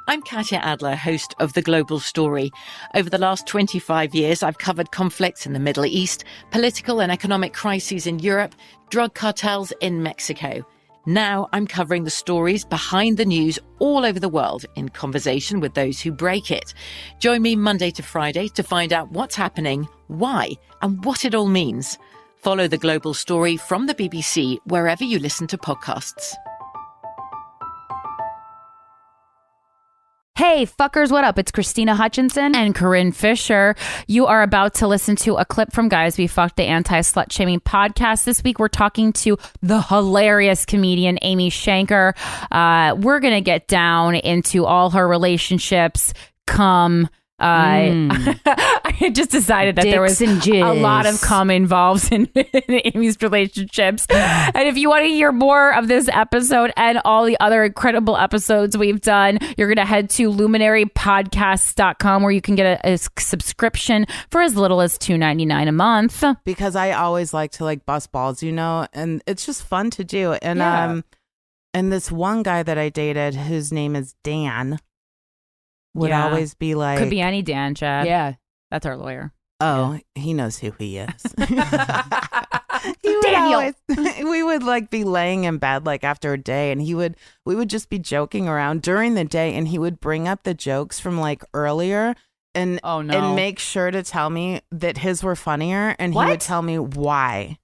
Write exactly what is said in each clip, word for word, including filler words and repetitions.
I'm Katya Adler, host of The Global Story. Over the last twenty-five years, I've covered conflicts in the Middle East, political and economic crises in Europe, drug cartels in Mexico. Now I'm covering the stories behind the news all over the world in conversation with those who break it. Join me Monday to Friday to find out what's happening, why, and what it all means. Follow The Global Story from the B B C wherever you listen to podcasts. Hey, fuckers, what up? It's Christina Hutchinson and Corinne Fisher. You are about to listen to a clip from Guys We Fucked, the anti-slut shaming podcast. This week, we're talking to the hilarious comedian Amy Shanker. Uh, we're going to get down into all her relationships, cum. Uh, mm. I just decided that Dicks there was a lot of cum involved in, in Amy's relationships. And if you want to hear more of this episode and all the other incredible episodes we've done, you're going to head to luminary podcasts dot com where you can get a, a subscription for as little as two dollars and ninety-nine cents a month. Because I always like to like bust balls, you know, and it's just fun to do. And yeah. um, and this one guy that I dated, whose name is Dan, would yeah. always be like... Could be any Dan, Chad. Yeah. That's our lawyer. Oh, yeah. He knows who he is. he would Daniel. Always, we would like be laying in bed like after a day and he would, we would just be joking around during the day and he would bring up the jokes from like earlier and, oh, no. and make sure to tell me that his were funnier and what? he would tell me why.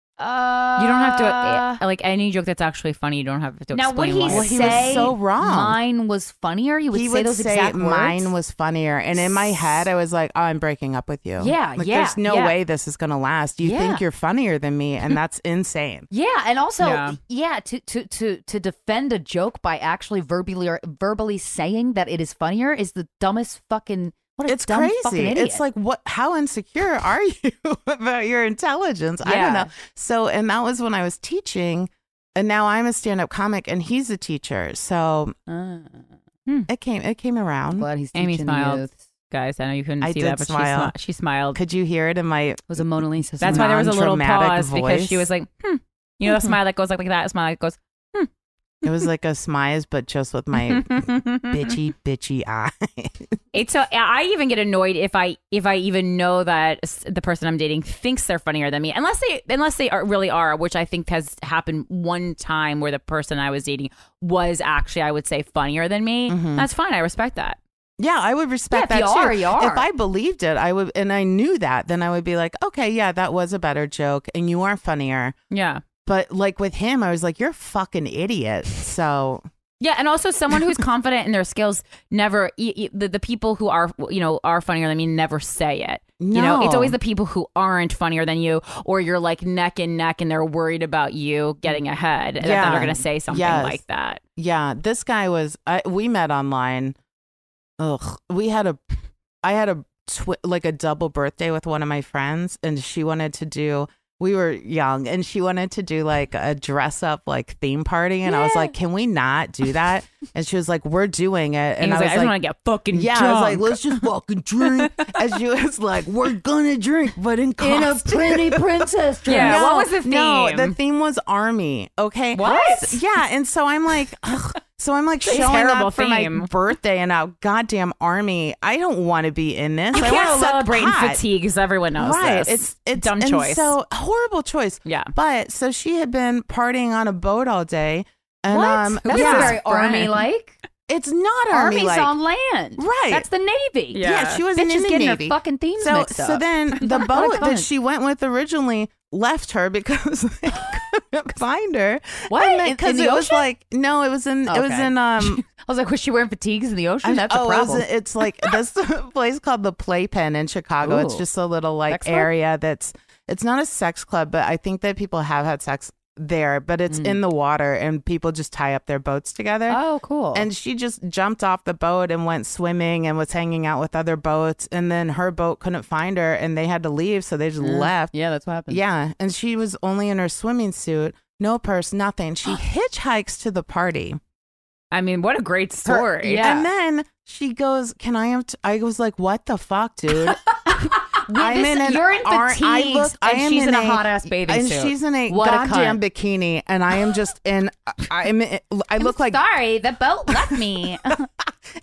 Uh, you don't have to, like, any joke that's actually funny, you don't have to now, explain would he why. Well, he was so wrong. Mine was funnier? He would he say would those say exact words? Mine was funnier. And in my head, I was like, oh, I'm breaking up with you. Yeah, like, yeah. There's no yeah. way this is going to last. You yeah. think you're funnier than me, and that's insane. Yeah, and also, yeah, yeah to, to, to, to defend a joke by actually verbally, verbally saying that it is funnier is the dumbest fucking... What a it's dumb fucking crazy. idiot. It's like, what? How insecure are you about your intelligence? Yeah. I don't know. So, and that was when I was teaching, and now I'm a stand-up comic, and he's a teacher. So uh, hmm. it came, it came around. I'm glad he's Amy teaching smiled, youth. Guys. I know you couldn't I see did that, but smile. she, smi- she smiled. Could you hear it in my? It was a Mona Lisa. That's why there was a little pause voice. Because she was like, "Hmm." You know, the smile that goes like, like that. A smile that goes, "Hmm." It was like a smize, but just with my bitchy, bitchy eye. It's so I even get annoyed if I if I even know that the person I'm dating thinks they're funnier than me, unless they unless they are, really are, which I think has happened one time where the person I was dating was actually, I would say, funnier than me. Mm-hmm. That's fine. I respect that. Yeah, I would respect yeah, that if you too. are, you are. If I believed it, I would, and I knew that, then I would be like, okay, yeah, that was a better joke, and you are funnier. Yeah. But like with him, I was like, you're a fucking idiot. So yeah, and also someone who's confident in their skills never e- e- the, the people who are, you know, are funnier than me never say it. No. You know, it's always the people who aren't funnier than you, or you're like neck and neck and they're worried about you getting ahead. Yeah. That they're going to say something yes. like that. Yeah, this guy was, I, we met online. Ugh, we had a, I had a twi- like a double birthday with one of my friends, and she wanted to do. We were young, and she wanted to do like a dress up like theme party, and yeah. I was like, "Can we not do that?" And she was like, "We're doing it." And, and I was like, like, "I just want to get fucking yeah." drunk. I was like, "Let's just fucking drink." And she was like, "We're gonna drink, but in costume." In a pretty princess dress. Yeah. No, What was the theme? No, the theme was army. Okay. What? Yeah, and so I'm like, ugh. So I'm like It's showing terrible up for theme. my birthday and now goddamn army. I don't want to be in this. You I can't want to celebrate in hot. fatigue because everyone knows Right. this. It's it's dumb and choice. So horrible choice. Yeah. But so she had been partying on a boat all day. And what? um That's yeah. very army-like. It's not Army's army-like. on land. Right. That's the Navy. Yeah. Yeah, she wasn't Bitches in the getting Navy. her fucking themes so mixed up. so then the What boat a that cunt. she went with originally left her because they couldn't find her. What? In- Because in the it was ocean? like no, it was in it was Okay. in um I was like, was she wearing fatigues in the ocean? That's oh, a problem. It's, it's like this place called the Playpen in Chicago. Ooh. It's just a little like Sex club? area that's it's not a sex club, but I think that people have had sex there, but it's Mm. in the water and people just tie up their boats together. Oh, cool. And she just jumped off the boat and went swimming and was hanging out with other boats. And then her boat couldn't find her and they had to leave. So they just Yeah. left. Yeah, that's what happened. Yeah. And she was only in her swimming suit, no purse, nothing. She hitchhikes to the party. I mean, what a great story. yeah. And then she goes, can I have, t-? I was like, what the fuck, dude? I'm this- in an you're in ar- I fatigues, look, I and am she's in a a hot-ass bathing and suit. she's in a What a goddamn cunt. bikini, and I am just in. I'm. In, I look like sorry, the boat left me.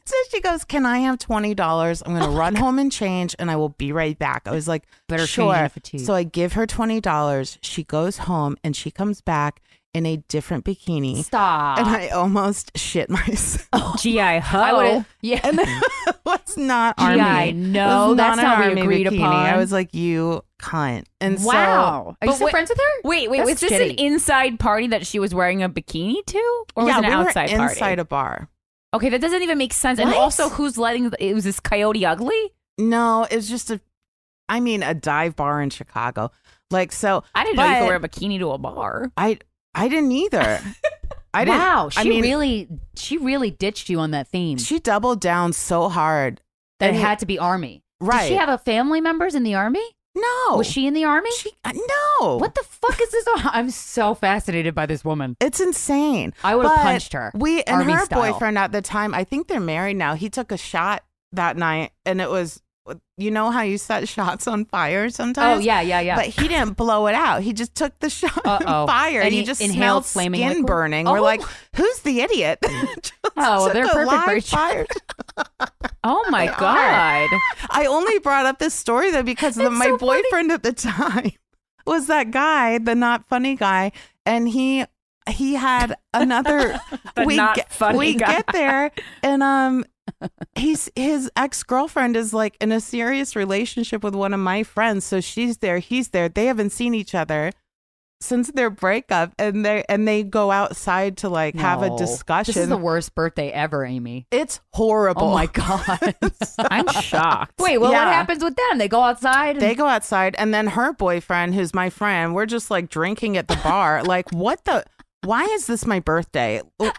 So she goes, can I have twenty dollars? I'm going to oh run home and change and I will be right back. I was like, better sure. Fatigue. So I give her twenty dollars. She goes home and she comes back in a different bikini. Stop. And I almost shit myself. Oh, G I ho. I would've- yeah. And it was not G I army. no, It was that's not not an what we army agreed bikini. upon. I was like, you cunt. And Wow. so, Are you But still wait- friends with her? Wait, wait, That's was this shitty. an inside party that she was wearing a bikini to? Or yeah, was it an we outside were party? inside a bar. Okay, that doesn't even make sense. And What? also, who's letting, it was this Coyote Ugly? No, it was just a, I mean, a dive bar in Chicago. Like, so. I didn't know you but could wear a bikini to a bar. I, I didn't either. I didn't. Wow, she I mean, really, she really ditched you on that theme. she doubled down so hard. that it and- had to be army. Right. Did she have a family members in the army? No. Was she in the army? She, uh, no. What the fuck is this? I'm so fascinated by this woman. It's insane. I would have But punched her. We and Army her style. boyfriend at the time, I think they're married now. He took a shot that night, and it was, you know how you set shots on fire sometimes. Oh yeah, yeah, yeah. But he didn't blow it out. He just took the shot Uh-oh. on fire. And And he you just inhaled smelled flaming skin liquid? burning. Oh. We're like, who's the idiot? Just Oh, took they're a perfect for live each other. fire. Oh my God. I only brought up this story though because the, It's my so funny. boyfriend at the time was that guy, the not funny guy, and he he had another. The we not get, funny we guy. get there, and um, he's his ex girlfriend is like in a serious relationship with one of my friends, so she's there, he's there. They haven't seen each other since their breakup, and they and they go outside to like have a No. discussion. This is the worst birthday ever, Amy. It's horrible. Oh my god. I'm shocked. Wait, well, Yeah. what happens with them? They go outside. And- They go outside, and then her boyfriend, who's my friend, we're just like drinking at the bar. Like, what the? Why is this my birthday? what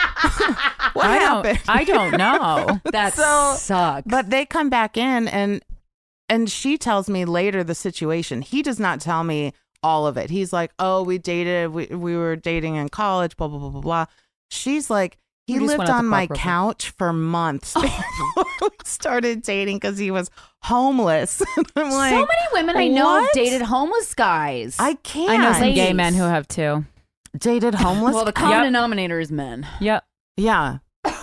I happened? don't, I don't know. that So- sucks. But they come back in, and and she tells me later the situation. He does not tell me all of it. He's like, "Oh, we dated. We we were dating in college. Blah blah blah blah blah." She's like, he We just lived went out on to my fuck real quick. couch for months before we started dating because he was homeless. I'm like, so many women I know have what? dated homeless guys. I can't. I know some gay Ladies. men who have too. dated homeless. well, the common Yep. denominator is men. Yep. Yeah.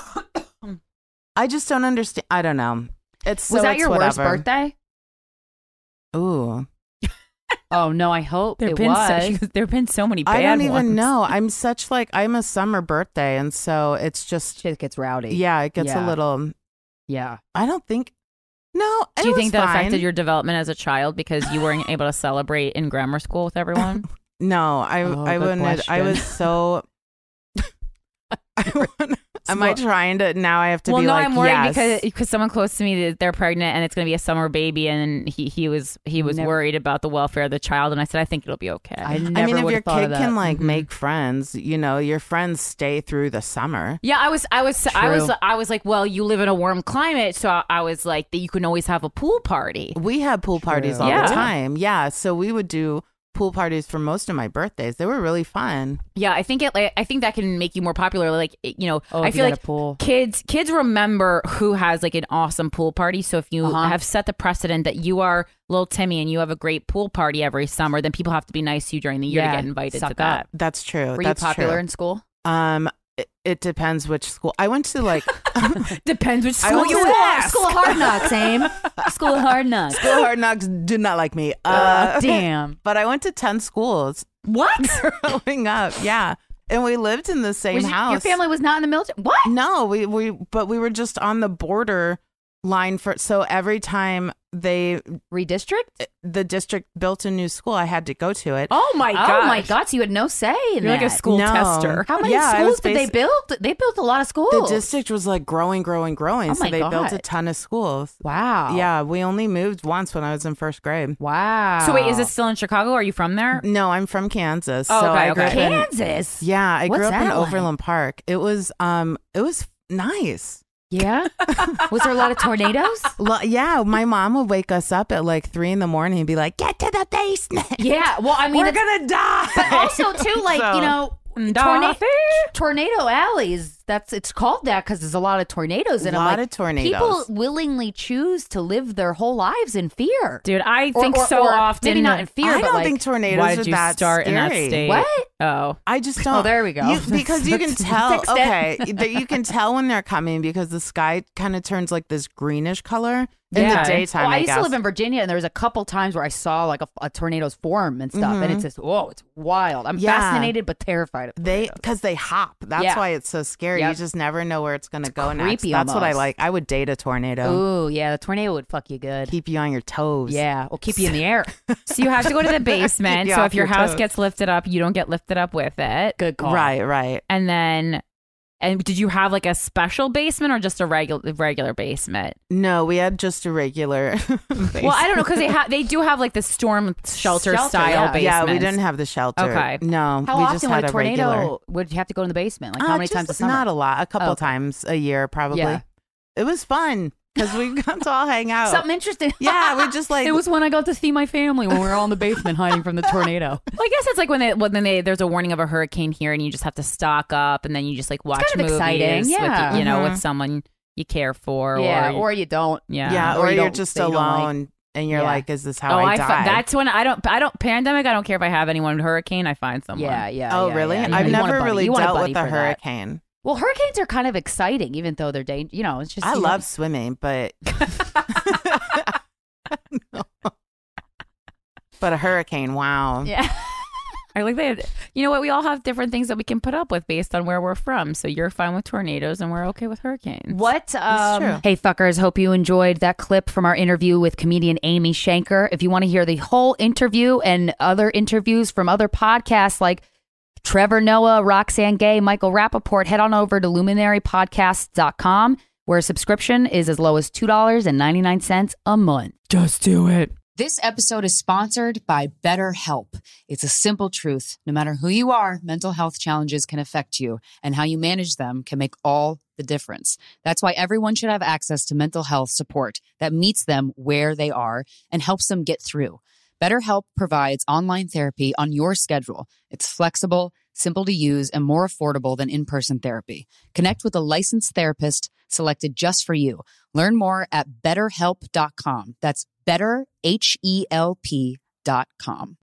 I just don't understand. I don't know. It's so Was that it's your worst whatever. birthday? Ooh. Oh no, I hope There've it been was. so, there've been so many bad I don't even ones. know. I'm such like I'm a summer birthday, and so it's just Shit gets rowdy. yeah, it gets Yeah. a little. Yeah. I don't think. No, it Do you was think that fine. affected your development as a child because you weren't able to celebrate in grammar school with everyone? No, I Oh, I good wouldn't. I question. was so. I wouldn't- Am I trying to now? I have to well, be no, like I'm worried yes. because because someone close to me they're pregnant and it's going to be a summer baby, and he he was he was Never- worried about the welfare of the child, and I said I think it'll be okay. I never I mean, if would your have thought kid of that. can like Mhm. make friends, you know, your friends stay through the summer. Yeah, I was, I was, I was, True. I was like, well, you live in a warm climate, so I, I was like, that you can always have a pool party. We had pool parties all Yeah. the time. Yeah, so we would do pool parties for most of my birthdays. They were really fun. Yeah, I think it, like, I think that can make you more popular. Like, it- you know, Oh, I if you feel got like a pool. kids, kids remember who has like an awesome pool party. So if you Uh-huh. have set the precedent that you are little Timmy and you have a great pool party every summer, then people have to be nice to you during the year Yeah, to get invited suck to that. up. That's true. Were That's you popular true. in school? Um, it, it depends which school. I went to like Depends which I school went you to- ask. School of Hard Knocks, Aim. School of Hard Knocks. School of Hard Knocks did not like me. Uh, Damn. but I went to ten schools What? growing up. Yeah, and we lived in the same Was you- house. your family was not in the military? What? No, we we but we were just on the border line for. So every time they Redistrict? the district built a new school, I had to go to it. Oh my god! Oh my god! So you had no say in You're like a that. school No. tester. How many Yeah, I schools was did they basi- build? They built a lot of schools. The district was like growing, growing, growing. Oh so my they built a God. ton of schools. Wow. Yeah, we only moved once when I was in first grade. Wow. So wait, is it still in Chicago? Are you from there? No, I'm from Kansas. Oh, so okay, I grew okay. up in- Kansas? yeah, I What's grew up in that like? Overland Park. It was um it was nice. Yeah. Was there a lot of tornadoes? Lo- yeah, my mom would wake us up at like three in the morning and be like, "Get to the basement. Yeah. Well, I mean, We're it's- gonna die." but also too, like So- you know, Dorothy? tornado, tornado alleys. that's it's called that because there's a lot of tornadoes. And a I'm lot like, of tornadoes. People willingly choose to live their whole lives in fear. Dude, I Or- think or- so or often. maybe not in fear, I but don't like, think tornadoes Why are did you that start scary. in that state? what? Oh. I just don't. Oh, there we go. You, because you can tell. Fixed it. Okay, that you can tell when they're coming because the sky kind of turns like this greenish color in Yeah. the daytime. Well, I I used guess. to live in Virginia, and there was a couple times where I saw like a, a tornado's form and stuff, and it's just oh, it's wild. I'm Yeah. fascinated but terrified of They tornadoes. because they hop. That's Yeah. why it's so scary. Yep. You just never know where it's gonna go next. creepy That's what I almost. like. I would date a tornado. Ooh, yeah, the tornado would fuck you good. Keep you on your toes. Yeah, or keep you in the air. So you have to go to the basement. Keep you So off if your your house toes. gets lifted up, you don't get lifted up with it. Good call. Right. Right. And then, and did you have like a special basement or just a regular regular basement? No, we had just a regular. Well, I don't know because they have they do have like the storm shelter, Shelter, style yeah. basement. Yeah, we didn't have the shelter. Okay. No, How we often just would had a a tornado regular. would you have to go in the basement? Like how Uh, many times a just summer? Not a lot. A couple Oh, okay. times a year, probably. Yeah. It was fun because we got to all hang out. Something interesting. Yeah, we just like It was when I got to see my family when we were all in the basement hiding from the tornado. Well, I guess it's like when they when they there's a warning of a hurricane here, and you just have to stock up, and then you just like watch kind of movies exciting, yeah. with you know Mhm. with someone you care for, Yeah, or, or you don't. yeah, yeah, or or you you're don't- just that you don't like. alone and you're Yeah. like, is this how Oh, I, I die? fi- that's when I don't I don't pandemic. I don't care if I have anyone hurricane. I find someone. Yeah, yeah. Oh, yeah, really? yeah. I've You want a never buddy. really You want a dealt buddy with a for that. hurricane. Well, hurricanes are kind of exciting, even though they're dangerous. You know, it's just I you love know- swimming, but but a hurricane, wow. Yeah. I like that. You know what? We all have different things that we can put up with based on where we're from. So you're fine with tornadoes, and we're okay with hurricanes. What? Um, true. hey, fuckers, hope you enjoyed that clip from our interview with comedian Amy Shanker. If you want to hear the whole interview and other interviews from other podcasts like Trevor Noah, Roxanne Gay, Michael Rappaport, head on over to luminary podcast dot com, where a subscription is as low as two dollars and ninety-nine cents a month. Just do it. This episode is sponsored by BetterHelp. It's a simple truth. No matter who you are, mental health challenges can affect you, and how you manage them can make all the difference. That's why everyone should have access to mental health support that meets them where they are and helps them get through. BetterHelp provides online therapy on your schedule. It's flexible, simple to use, and more affordable than in-person therapy. Connect with a licensed therapist selected just for you. Learn more at better help dot com. That's better, H E L P dot com.